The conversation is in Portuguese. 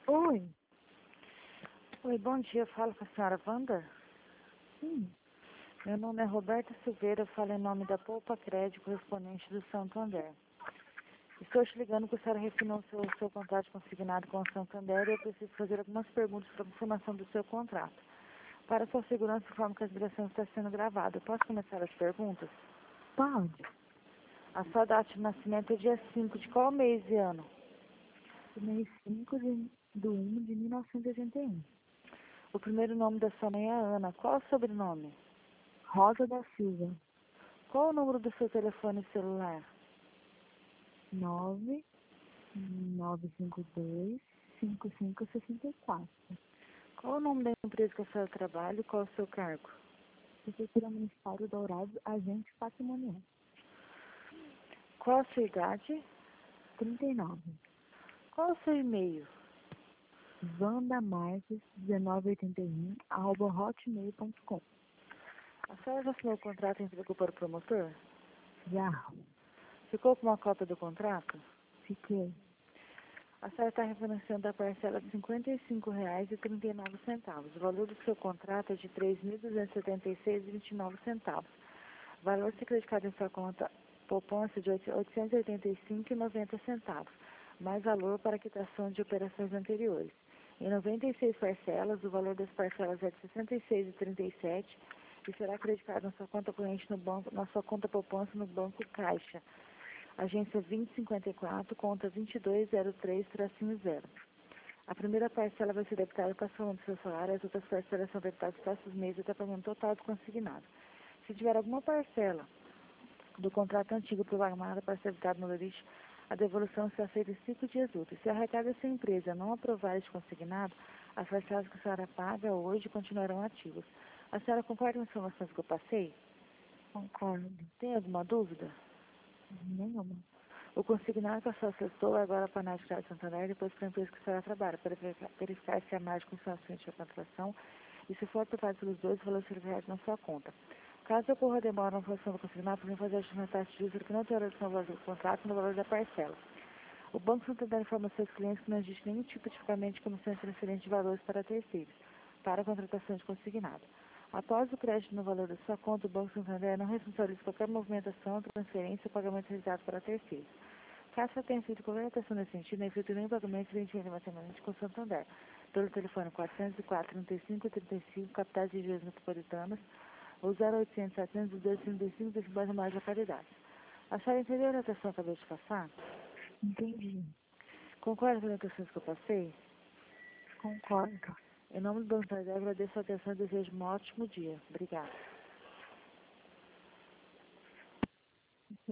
Oi, Oi, bom dia. Eu falo com a senhora Wanda. sim. Meu nome é Roberta Silveira. Eu falo em nome da Poupa Crédito, correspondente do Santander. Estou te ligando porque a senhora refinou seu contrato consignado com o Santander e eu preciso fazer algumas perguntas para a informação do seu contrato. Para sua segurança, informo que a ligação está sendo gravada. Eu posso começar as perguntas? Pode. A sua data de nascimento é dia 5 de qual mês e ano? Mês 5 do 1 de 1981. O primeiro nome da sua mãe é Ana. Qual o sobrenome? Rosa da Silva. Qual o número do seu telefone celular? 9952-5564. Qual o nome da empresa que a senhora trabalha e qual o seu cargo? Prefeitura Municipal do Dourado, agente patrimonial. Qual a sua idade? 39. Qual o seu e-mail? vandamarques1981@hotmail.com. A senhora já assinou o contrato e entregou para o promotor? Já. Ficou com uma cópia do contrato? Fiquei. A senhora está refinanciando a parcela de R$ 55,39. O valor do seu contrato é de R$ 3.276,29. O valor ser creditado em sua conta poupança de R$ 885,90, mais valor para quitação de operações anteriores. Em 96 parcelas, o valor das parcelas é de R$ 66,37 e será creditado na sua conta corrente no banco, na sua conta poupança no Banco Caixa. Agência 2054, conta 2203-0. A primeira parcela vai ser debitada parcelando do seu salário, as outras parcelas são debitadas próximos meses até o pagamento total do consignado. Se tiver alguma parcela do contrato antigo programada para ser debitada no limite, a devolução será feita em 5 dias úteis. Se a arrecada dessa empresa não aprovar este consignado, as parcelas que a senhora paga hoje continuarão ativas. A senhora concorda com as informações que eu passei? Concordo. Tem alguma dúvida? Nenhuma. O consignado que a senhora acessou é agora para a Análise de Santander e depois para a empresa que a senhora trabalha, para verificar se a margem com sua frente à contratação e se for aprovado pelos dois, o valor será reais na sua conta. Caso ocorra demora na aprovação do consignado, podem fazer ajustes na taxa de juros que não tem relação ao valor do contrato e no valor da parcela. O Banco Santander informa aos seus clientes que não existe nenhum tipo de pagamento de comissões transferentes de valores para terceiros, para a contratação de consignado. Após o crédito no valor da sua conta, o Banco Santander não responsabiliza qualquer movimentação, transferência ou pagamento realizado para terceiros. Caso você tenha feito qualquer alteração nesse sentido, não é feito nenhum pagamento eventualmente matematicamente com o Santander. Pelo telefone 404-3535, capitais e regiões metropolitanas, ou 0800-702-35, das mais mais localidades. A senhora entendeu a orientação que eu acabei de passar? Entendi. Concorda com as orientações que eu passei? Concordo. Em nome do Banco Santander, agradeço a atenção e desejo um ótimo dia. Obrigada.